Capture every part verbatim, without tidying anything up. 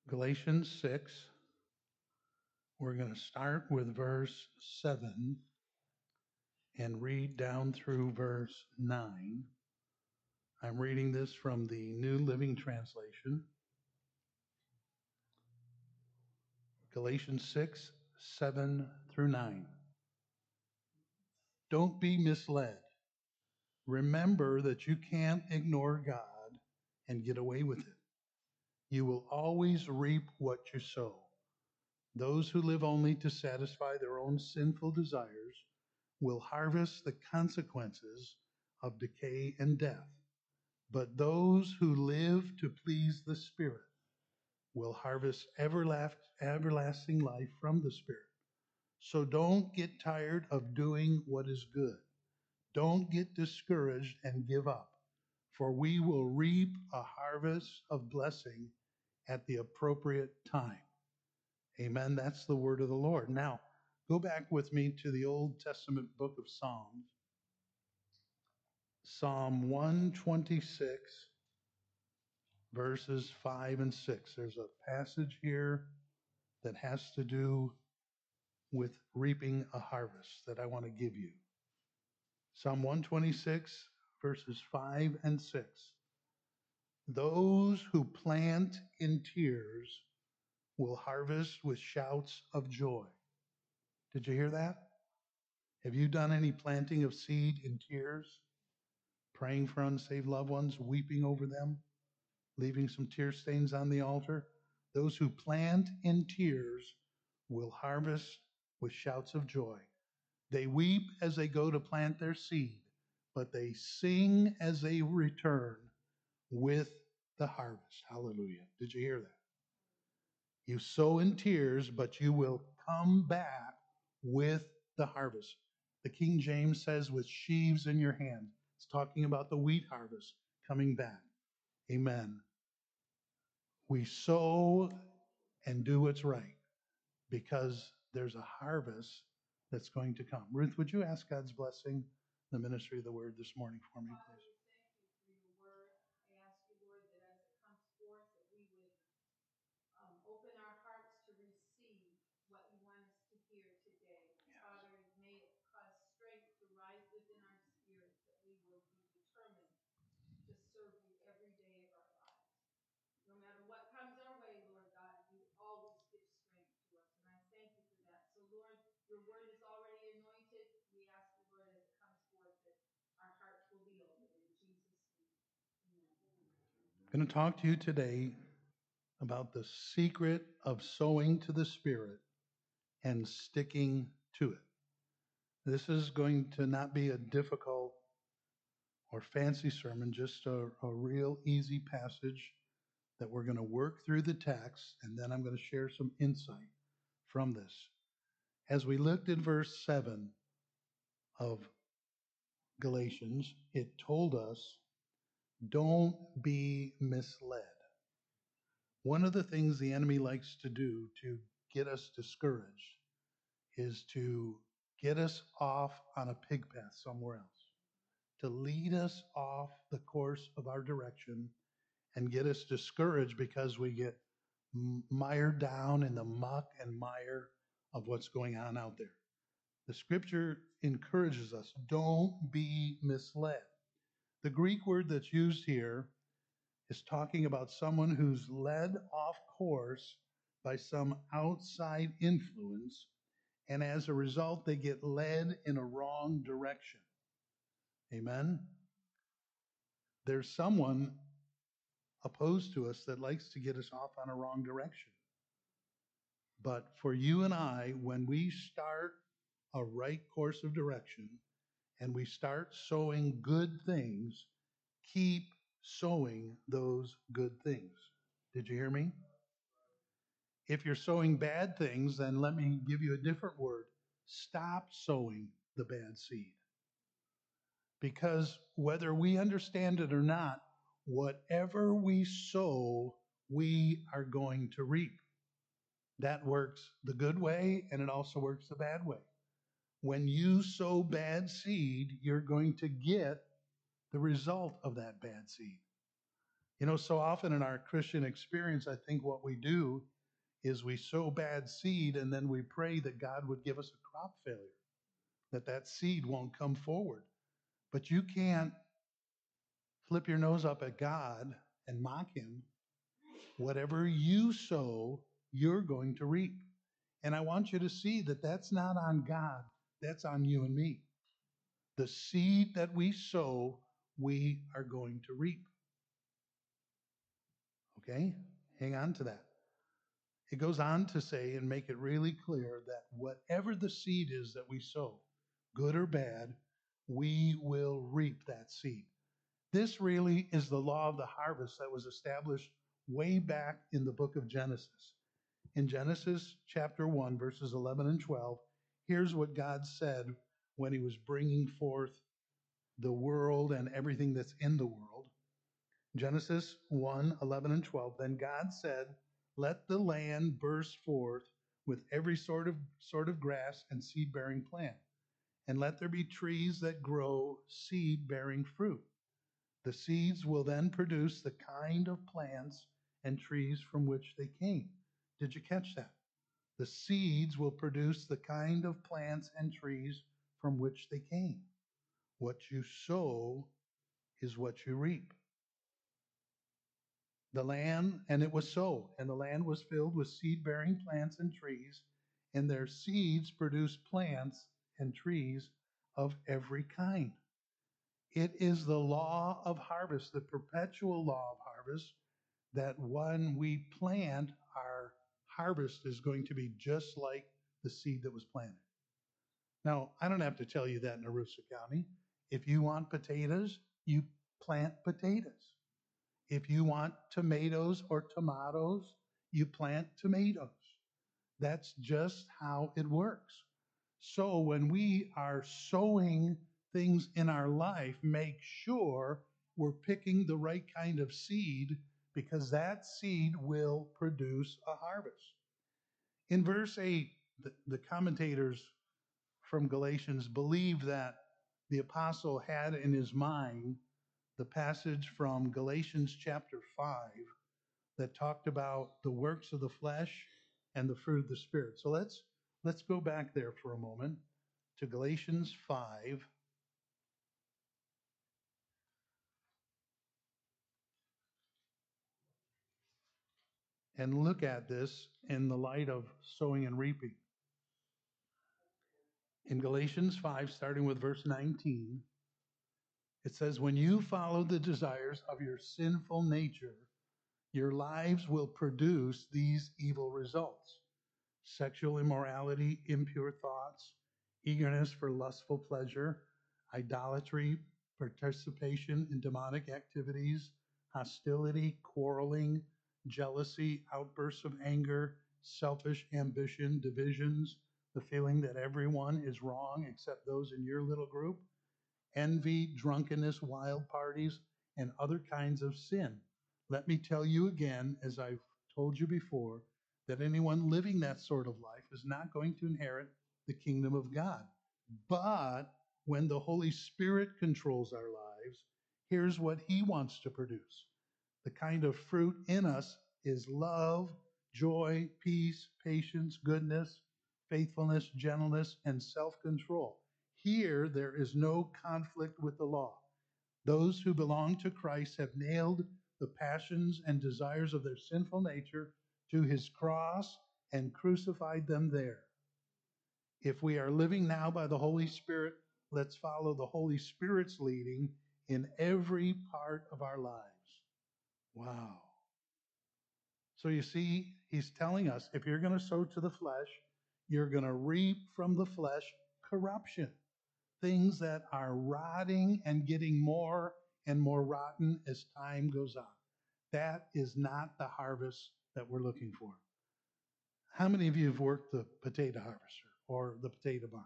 Galatians six. We're going to start with verse seven and read down through verse nine. I'm reading this from the New Living Translation. Galatians six, seven through nine. Don't be misled. Remember that you can't ignore God and get away with it. You will always reap what you sow. Those who live only to satisfy their own sinful desires will harvest the consequences of decay and death. But those who live to please the Spirit will harvest everlasting life from the Spirit. So don't get tired of doing what is good. Don't get discouraged and give up, for we will reap a harvest of blessing at the appropriate time. Amen. That's the word of the Lord. Now, go back with me to the Old Testament book of Psalms. Psalm one twenty-six, verses five and six. There's a passage here that has to do with reaping a harvest that I want to give you. Psalm one twenty-six, verses five and six. Those who plant in tears will harvest with shouts of joy. Did you hear that? Have you done any planting of seed in tears? Praying for unsaved loved ones, weeping over them, leaving some tear stains on the altar? Those who plant in tears will harvest with shouts of joy. They weep as they go to plant their seed, but they sing as they return with the harvest. Hallelujah. Did you hear that? You sow in tears, but you will come back with the harvest. The King James says, with sheaves in your hand. It's talking about the wheat harvest coming back. Amen. We sow and do what's right because there's a harvest that's going to come. Ruth, would you ask God's blessing, the ministry of the word this morning for me, please? Father, we thank you for your word. I ask you, Lord, that as it comes forth, that we would um, open our hearts to receive what you want us to hear today. Yes. Father, may it cause strength to rise within our spirits, that we will be determined to serve you every day of our lives. No matter what comes our way, Lord God, you always give strength to us, and I thank you for that. So, Lord, your word is already anointed. We ask you, Lord, as it comes forth, that our hearts will be open. In Jesus' name, amen. I'm going to talk to you today about the secret of sowing to the Spirit and sticking to it. This is going to not be a difficult or fancy sermon, just a, a real easy passage that we're going to work through the text, and then I'm going to share some insight from this. As we looked at verse seven of Galatians, it told us, don't be misled. One of the things the enemy likes to do to get us discouraged is to get us off on a pig path somewhere else, to lead us off the course of our direction and get us discouraged because we get mired down in the muck and mire of what's going on out there. The scripture encourages us, don't be misled. The Greek word that's used here is talking about someone who's led off course by some outside influence, and as a result, they get led in a wrong direction. Amen? There's someone opposed to us that likes to get us off on a wrong direction. But for you and I, when we start a right course of direction and we start sowing good things, keep sowing those good things. Did you hear me? If you're sowing bad things, then let me give you a different word. Stop sowing the bad seed. Because whether we understand it or not, whatever we sow, we are going to reap. That works the good way, and it also works the bad way. When you sow bad seed, you're going to get the result of that bad seed. You know, so often in our Christian experience, I think what we do is we sow bad seed and then we pray that God would give us a crop failure, that that seed won't come forward. But you can't flip your nose up at God and mock him. Whatever you sow, you're going to reap. And I want you to see that that's not on God, that's on you and me. The seed that we sow, we are going to reap. Okay? Hang on to that. It goes on to say and make it really clear that whatever the seed is that we sow, good or bad, we will reap that seed. This really is the law of the harvest that was established way back in the book of Genesis. In Genesis chapter one, verses eleven and twelve, here's what God said when he was bringing forth the world and everything that's in the world. Genesis one, eleven and twelve, then God said, let the land burst forth with every sort of sort of grass and seed-bearing plant, and let there be trees that grow seed-bearing fruit. The seeds will then produce the kind of plants and trees from which they came. Did you catch that? The seeds will produce the kind of plants and trees from which they came. What you sow is what you reap. The land, and it was so, and the land was filled with seed-bearing plants and trees, and their seeds produced plants and trees of every kind. It is the law of harvest, the perpetual law of harvest, that when we plant, our harvest is going to be just like the seed that was planted. Now, I don't have to tell you that in Aroostook County. If you want potatoes, you plant potatoes. If you want tomatoes or tomatoes, you plant tomatoes. That's just how it works. So when we are sowing things in our life, make sure we're picking the right kind of seed, because that seed will produce a harvest. In verse eight, the, the commentators from Galatians believe that the apostle had in his mind the passage from Galatians chapter five that talked about the works of the flesh and the fruit of the Spirit. So let's let's go back there for a moment to Galatians five. And look at this in the light of sowing and reaping. In Galatians five, starting with verse nineteen, it says, when you follow the desires of your sinful nature, your lives will produce these evil results: sexual immorality, impure thoughts, eagerness for lustful pleasure, idolatry, participation in demonic activities, hostility, quarreling, jealousy, outbursts of anger, selfish ambition, divisions, the feeling that everyone is wrong except those in your little group, envy, drunkenness, wild parties, and other kinds of sin. Let me tell you again, as I've told you before, that anyone living that sort of life is not going to inherit the kingdom of God. But when the Holy Spirit controls our lives, here's what he wants to produce. The kind of fruit in us is love, joy, peace, patience, goodness, faithfulness, gentleness, and self-control. Here, there is no conflict with the law. Those who belong to Christ have nailed the passions and desires of their sinful nature to his cross and crucified them there. If we are living now by the Holy Spirit, let's follow the Holy Spirit's leading in every part of our lives. Wow. So you see, he's telling us, if you're going to sow to the flesh, you're going to reap from the flesh corruption. Things that are rotting and getting more and more rotten as time goes on. That is not the harvest that we're looking for. How many of you have worked the potato harvester or the potato barn?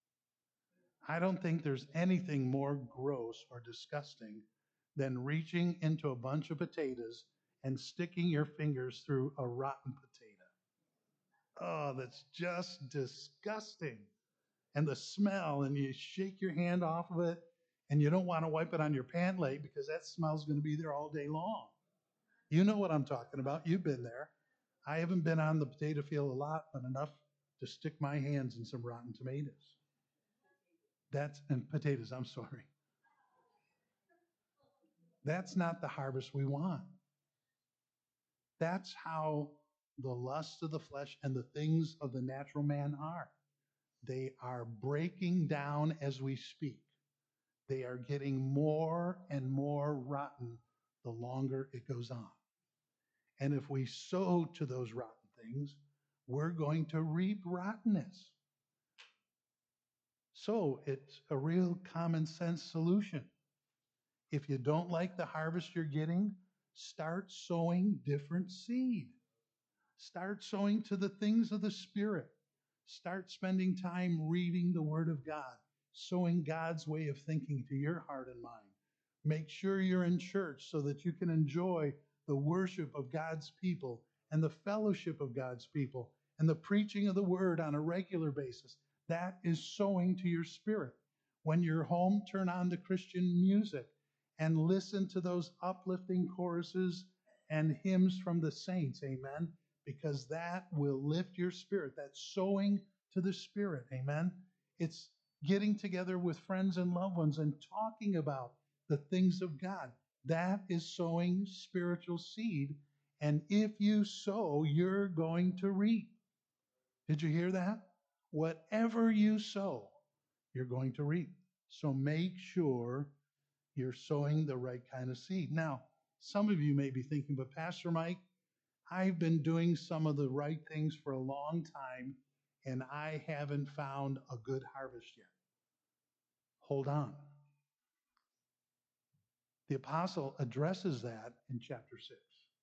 I don't think there's anything more gross or disgusting than reaching into a bunch of potatoes and sticking your fingers through a rotten potato. Oh, that's just disgusting. And the smell, and you shake your hand off of it, and you don't want to wipe it on your pant leg because that smell's going to be there all day long. You know what I'm talking about. You've been there. I haven't been on the potato field a lot, but enough to stick my hands in some rotten tomatoes. That's, and potatoes, I'm sorry. That's not the harvest we want. That's how the lusts of the flesh and the things of the natural man are. They are breaking down as we speak. They are getting more and more rotten the longer it goes on. And if we sow to those rotten things, we're going to reap rottenness. So it's a real common sense solution. If you don't like the harvest you're getting, start sowing different seed. Start sowing to the things of the Spirit. Start spending time reading the Word of God, sowing God's way of thinking to your heart and mind. Make sure you're in church so that you can enjoy the worship of God's people and the fellowship of God's people and the preaching of the Word on a regular basis. That is sowing to your spirit. When you're home, turn on the Christian music and listen to those uplifting choruses and hymns from the saints. Amen. Because that will lift your spirit. That's sowing to the Spirit. Amen. It's getting together with friends and loved ones and talking about the things of God. That is sowing spiritual seed. And if you sow, you're going to reap. Did you hear that? Whatever you sow, you're going to reap. So make sure you're sowing the right kind of seed. Now, some of you may be thinking, but Pastor Mike, I've been doing some of the right things for a long time, and I haven't found a good harvest yet. Hold on. The apostle addresses that in chapter six.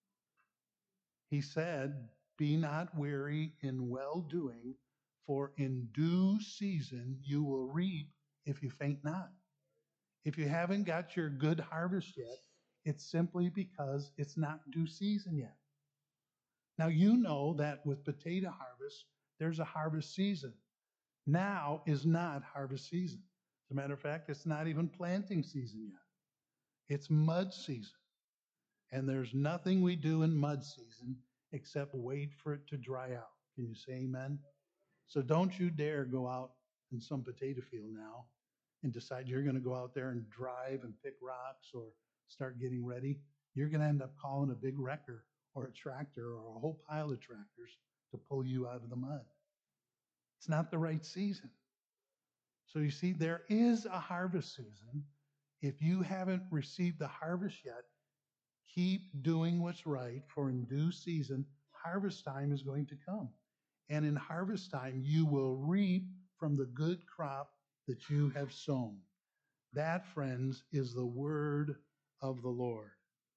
He said, "Be not weary in well-doing, for in due season you will reap if you faint not." If you haven't got your good harvest yet, it's simply because it's not due season yet. Now, you know that with potato harvest, there's a harvest season. Now is not harvest season. As a matter of fact, it's not even planting season yet. It's mud season. And there's nothing we do in mud season except wait for it to dry out. Can you say amen? So don't you dare go out in some potato field now and decide you're going to go out there and drive and pick rocks or start getting ready. You're going to end up calling a big wrecker or a tractor or a whole pile of tractors to pull you out of the mud. It's not the right season. So you see, there is a harvest season. If you haven't received the harvest yet, keep doing what's right, for in due season, harvest time is going to come. And in harvest time, you will reap from the good crop that you have sown. That, friends, is the word of the Lord.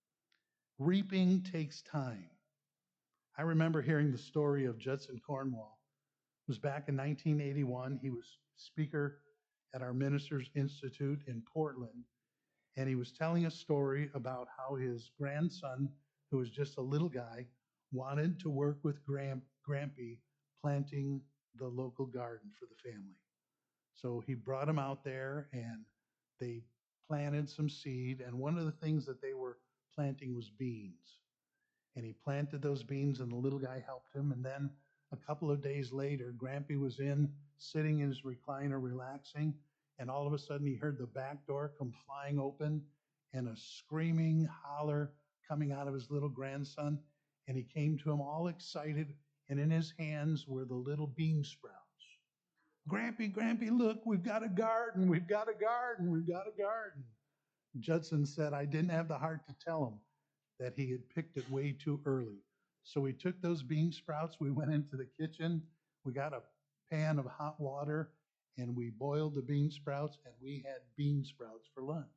Reaping takes time. I remember hearing the story of Judson Cornwall. It was back in nineteen eighty-one. He was speaker at our Ministers Institute in Portland, and he was telling a story about how his grandson, who was just a little guy, wanted to work with Grand, Grampy planting the local garden for the family. So he brought him out there and they planted some seed. And one of the things that they were planting was beans. And he planted those beans and the little guy helped him. And then a couple of days later, Grampy was in, sitting in his recliner, relaxing. And all of a sudden he heard the back door come flying open and a screaming holler coming out of his little grandson. And he came to him all excited. And in his hands were the little bean sprouts. Grampy, Grampy, look, we've got a garden, we've got a garden, we've got a garden. Judson said, I didn't have the heart to tell him that he had picked it way too early. So we took those bean sprouts, we went into the kitchen, we got a pan of hot water, and we boiled the bean sprouts, and we had bean sprouts for lunch.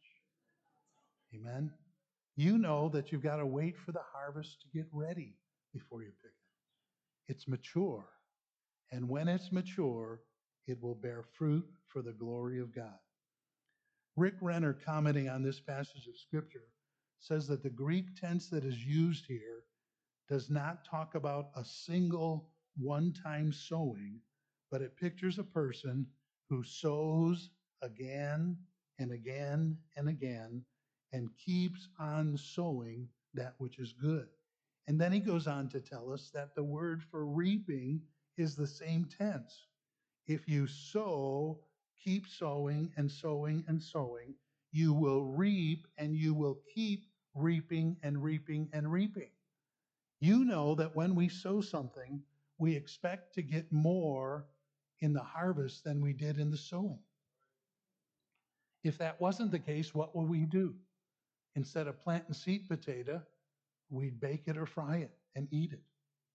Amen? You know that you've got to wait for the harvest to get ready before you pick it. It's mature. And when it's mature, it will bear fruit for the glory of God. Rick Renner, commenting on this passage of Scripture, says that the Greek tense that is used here does not talk about a single one-time sowing, but it pictures a person who sows again and again and again and keeps on sowing that which is good. And then he goes on to tell us that the word for reaping is the same tense. If you sow, keep sowing and sowing and sowing, you will reap and you will keep reaping and reaping and reaping. You know that when we sow something, we expect to get more in the harvest than we did in the sowing. If that wasn't the case, what would we do? Instead of planting sweet potato, we'd bake it or fry it and eat it.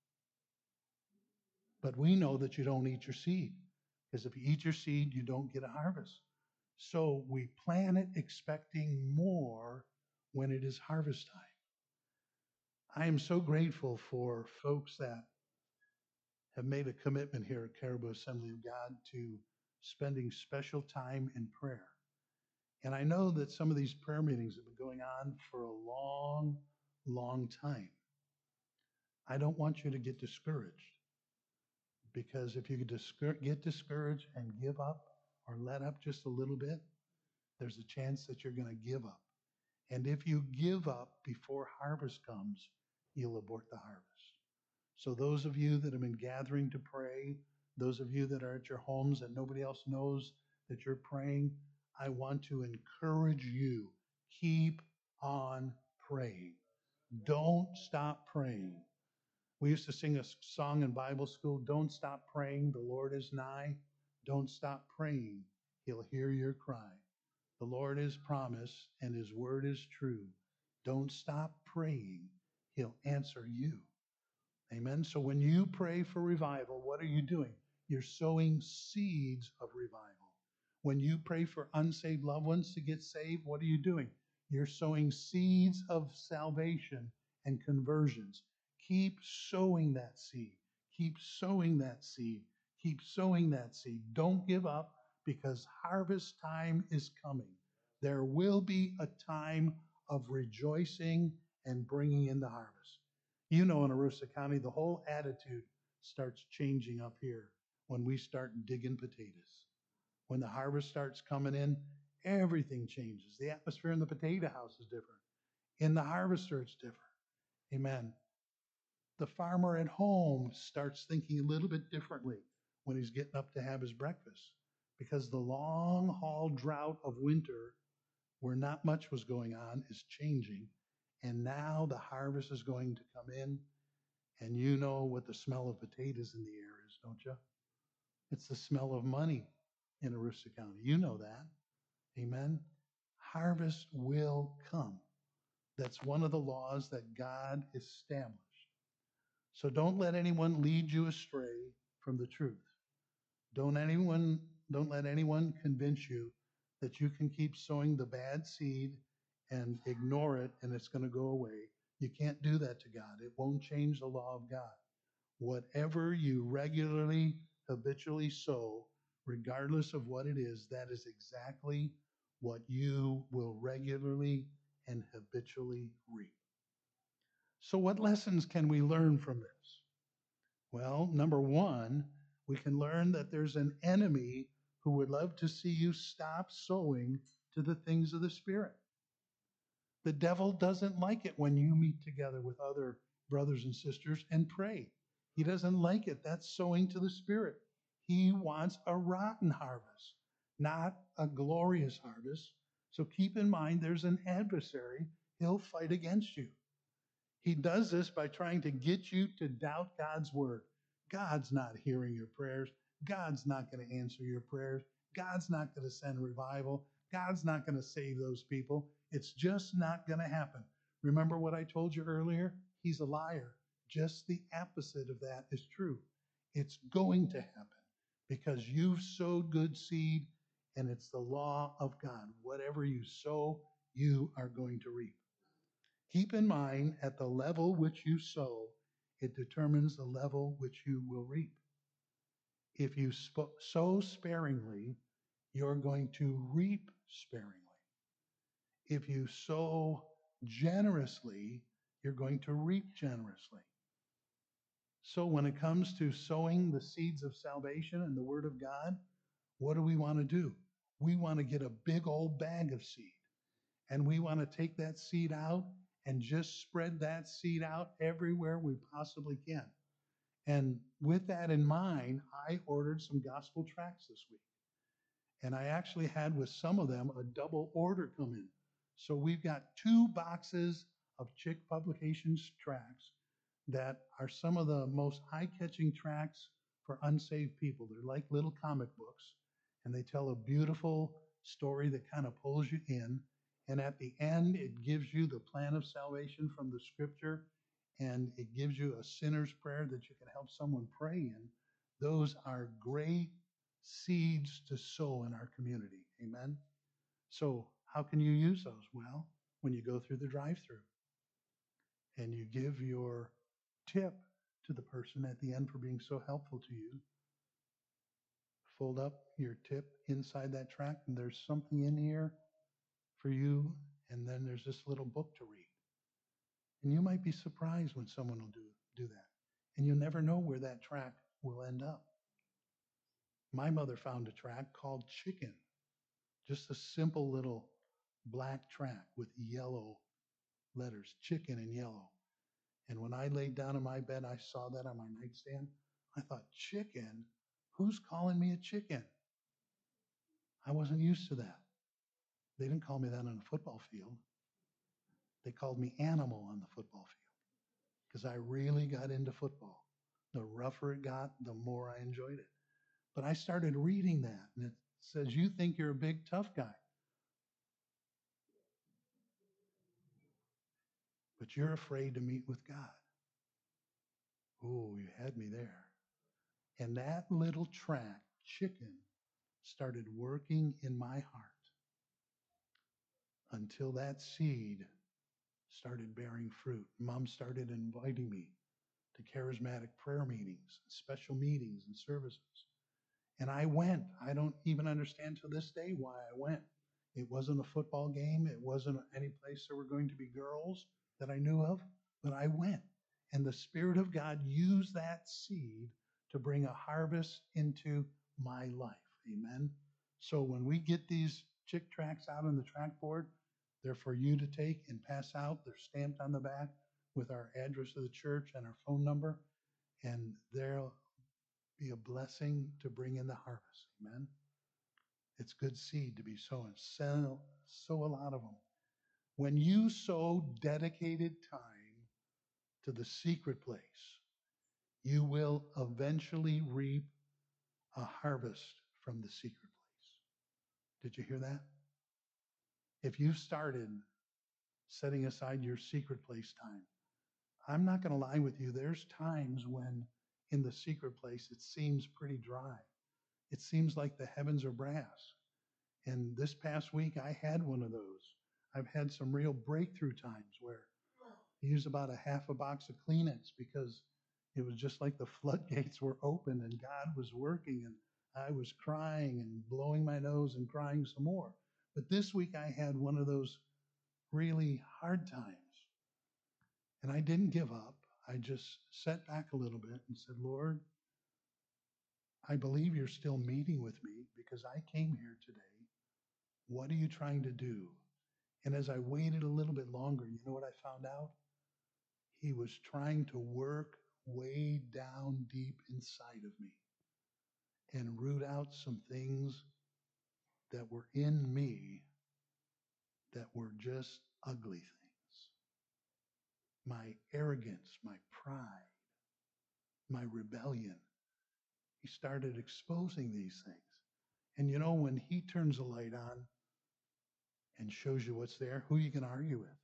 But we know that you don't eat your seed, because if you eat your seed, you don't get a harvest. So we plant it expecting more when it is harvest time. I am so grateful for folks that have made a commitment here at Caribou Assembly of God to spending special time in prayer. And I know that some of these prayer meetings have been going on for a long, long time. I don't want you to get discouraged, because if you get discouraged and give up or let up just a little bit, there's a chance that you're going to give up. And if you give up before harvest comes, you'll abort the harvest. So those of you that have been gathering to pray, those of you that are at your homes and nobody else knows that you're praying, I want to encourage you, keep on praying. Don't stop praying. We used to sing a song in Bible school, don't stop praying, the Lord is nigh. Don't stop praying, he'll hear your cry. The Lord is promised and his word is true. Don't stop praying, he'll answer you. Amen. So when you pray for revival, what are you doing? You're sowing seeds of revival. When you pray for unsaved loved ones to get saved, what are you doing? You're sowing seeds of salvation and conversions. Keep sowing that seed. Keep sowing that seed. Keep sowing that seed. Don't give up, because harvest time is coming. There will be a time of rejoicing and bringing in the harvest. You know, in Aroostook County, the whole attitude starts changing up here when we start digging potatoes. When the harvest starts coming in, everything changes. The atmosphere in the potato house is different. In the harvester, it's different. Amen. The farmer at home starts thinking a little bit differently when he's getting up to have his breakfast, because the long haul drought of winter, where not much was going on, is changing. And now the harvest is going to come in. And you know what the smell of potatoes in the air is, don't you? It's the smell of money in Aroostook County. You know that. Amen. Harvest will come. That's one of the laws that God established. So don't let anyone lead you astray from the truth. Don't anyone, don't let anyone convince you that you can keep sowing the bad seed and ignore it and it's going to go away. You can't do that to God. It won't change the law of God. Whatever you regularly, habitually sow, regardless of what it is, that is exactly what you will regularly and habitually reap. So what lessons can we learn from this? Well, number one, we can learn that there's an enemy who would love to see you stop sowing to the things of the Spirit. The devil doesn't like it when you meet together with other brothers and sisters and pray. He doesn't like it. That's sowing to the Spirit. He wants a rotten harvest, not a glorious harvest. So keep in mind, there's an adversary. He'll fight against you. He does this by trying to get you to doubt God's word. God's not hearing your prayers. God's not going to answer your prayers. God's not going to send revival. God's not going to save those people. It's just not going to happen. Remember what I told you earlier? He's a liar. Just the opposite of that is true. It's going to happen because you've sowed good seed, and it's the law of God. Whatever you sow, you are going to reap. Keep in mind, at the level which you sow, it determines the level which you will reap. If you sp- sow sparingly, you're going to reap sparingly. If you sow generously, you're going to reap generously. So when it comes to sowing the seeds of salvation and the word of God, what do we want to do? We want to get a big old bag of seed, and we want to take that seed out and just spread that seed out everywhere we possibly can. And with that in mind, I ordered some gospel tracts this week. And I actually had with some of them a double order come in. So we've got two boxes of Chick Publications tracts that are some of the most eye-catching tracts for unsaved people. They're like little comic books, and they tell a beautiful story that kind of pulls you in. And at the end, it gives you the plan of salvation from the scripture, and it gives you a sinner's prayer that you can help someone pray in. Those are great seeds to sow in our community. Amen. So how can you use those? Well, when you go through the drive-through and you give your tip to the person at the end for being so helpful to you, fold up your tip inside that tract, and there's something in here for you, and then there's this little book to read. And you might be surprised when someone will do, do that. And you'll never know where that tract will end up. My mother found a tract called Chicken, just a simple little black tract with yellow letters, chicken in yellow. And when I laid down in my bed, I saw that on my nightstand. I thought, chicken? Who's calling me a chicken? I wasn't used to that. They didn't call me that on a football field. They called me animal on the football field because I really got into football. The rougher it got, the more I enjoyed it. But I started reading that, and it says, you think you're a big, tough guy, but you're afraid to meet with God. Oh, you had me there. And that little tract, chicken, started working in my heart until that seed started bearing fruit. Mom started inviting me to charismatic prayer meetings, special meetings and services. And I went. I don't even understand to this day why I went. It wasn't a football game. It wasn't any place there were going to be girls that I knew of, but I went. And the Spirit of God used that seed to bring a harvest into my life. Amen. So when we get these chick tracts out on the tract board, they're for you to take and pass out. They're stamped on the back with our address of the church and our phone number. And they'll be a blessing to bring in the harvest. Amen. It's good seed to be sowing. Sow, sow a lot of them. When you sow dedicated time to the secret place, you will eventually reap a harvest from the secret place. Did you hear that? If you started setting aside your secret place time, I'm not going to lie with you. There's times when in the secret place it seems pretty dry. It seems like the heavens are brass. And this past week, I had one of those. I've had some real breakthrough times where I used about a half a box of Kleenex because it was just like the floodgates were open and God was working, and I was crying and blowing my nose and crying some more. But this week I had one of those really hard times, and I didn't give up. I just sat back a little bit and said, Lord, I believe you're still meeting with me because I came here today. What are you trying to do? And as I waited a little bit longer, you know what I found out? He was trying to work way down deep inside of me and root out some things that were in me that were just ugly things. My arrogance, my pride, my rebellion. He started exposing these things. And you know, when he turns the light on and shows you what's there, who you can argue with?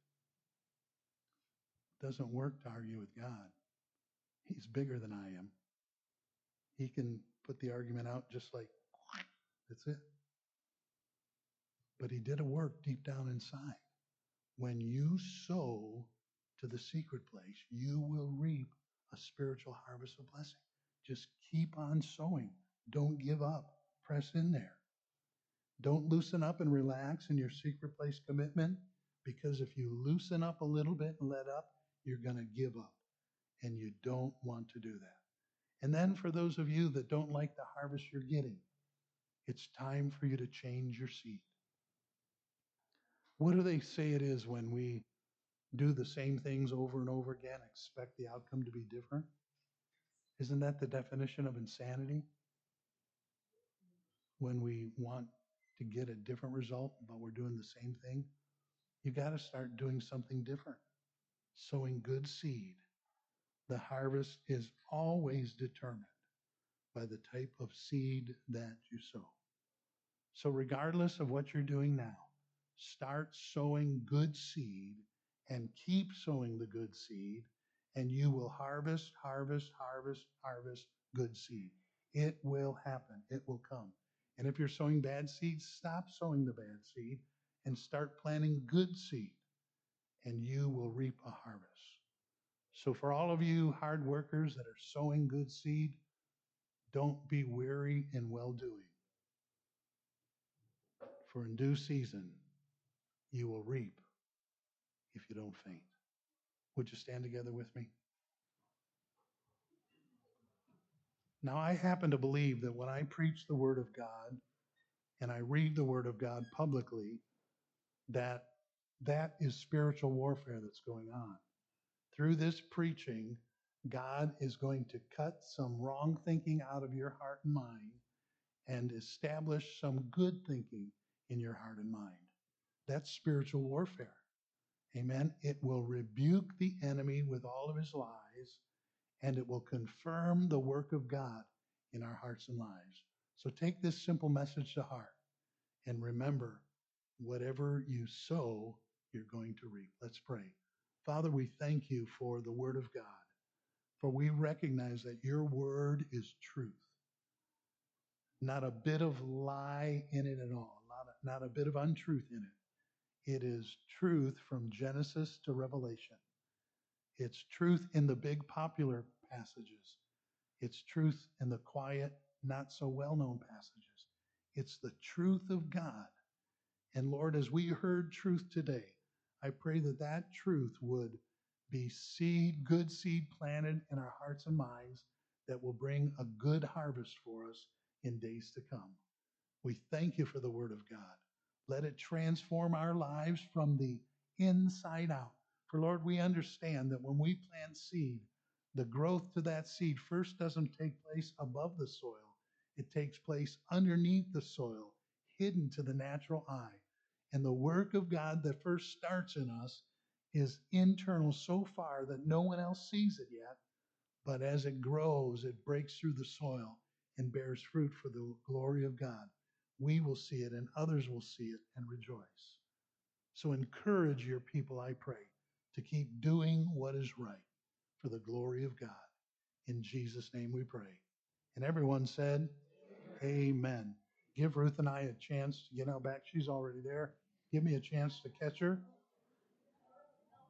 It doesn't work to argue with God. He's bigger than I am. He can put the argument out just like, that's it. But he did a work deep down inside. When you sow to the secret place, you will reap a spiritual harvest of blessing. Just keep on sowing. Don't give up. Press in there. Don't loosen up and relax in your secret place commitment, because if you loosen up a little bit and let up, you're going to give up. And you don't want to do that. And then for those of you that don't like the harvest you're getting, it's time for you to change your seed. What do they say it is when we do the same things over and over again, expect the outcome to be different? Isn't that the definition of insanity? When we want to get a different result, but we're doing the same thing, you got to start doing something different. Sowing good seed. The harvest is always determined by the type of seed that you sow. So, regardless of what you're doing now, start sowing good seed and keep sowing the good seed, and you will harvest, harvest, harvest, harvest good seed. It will happen. It will come. And if you're sowing bad seed, stop sowing the bad seed and start planting good seed, and you will reap a harvest. So, for all of you hard workers that are sowing good seed, don't be weary in well doing. For in due season, you will reap if you don't faint. Would you stand together with me? Now, I happen to believe that when I preach the Word of God and I read the Word of God publicly, that that is spiritual warfare that's going on. Through this preaching, God is going to cut some wrong thinking out of your heart and mind and establish some good thinking in your heart and mind. That's spiritual warfare. Amen. It will rebuke the enemy with all of his lies, and it will confirm the work of God in our hearts and lives. So take this simple message to heart and remember, whatever you sow, you're going to reap. Let's pray. Father, we thank you for the Word of God, for we recognize that your Word is truth. Not a bit of lie in it at all, not a, not a bit of untruth in it. It is truth from Genesis to Revelation. It's truth in the big popular passages. It's truth in the quiet, not so well-known passages. It's the truth of God. And Lord, as we heard truth today, I pray that that truth would be seed, good seed planted in our hearts and minds that will bring a good harvest for us in days to come. We thank you for the Word of God. Let it transform our lives from the inside out. For Lord, we understand that when we plant seed, the growth to that seed first doesn't take place above the soil. It takes place underneath the soil, hidden to the natural eye. And the work of God that first starts in us is internal so far that no one else sees it yet. But as it grows, it breaks through the soil and bears fruit for the glory of God. We will see it and others will see it and rejoice. So encourage your people, I pray, to keep doing what is right for the glory of God. In Jesus' name we pray. And everyone said, Amen. Amen. Give Ruth and I a chance to get out back. She's already there. Give me a chance to catch her.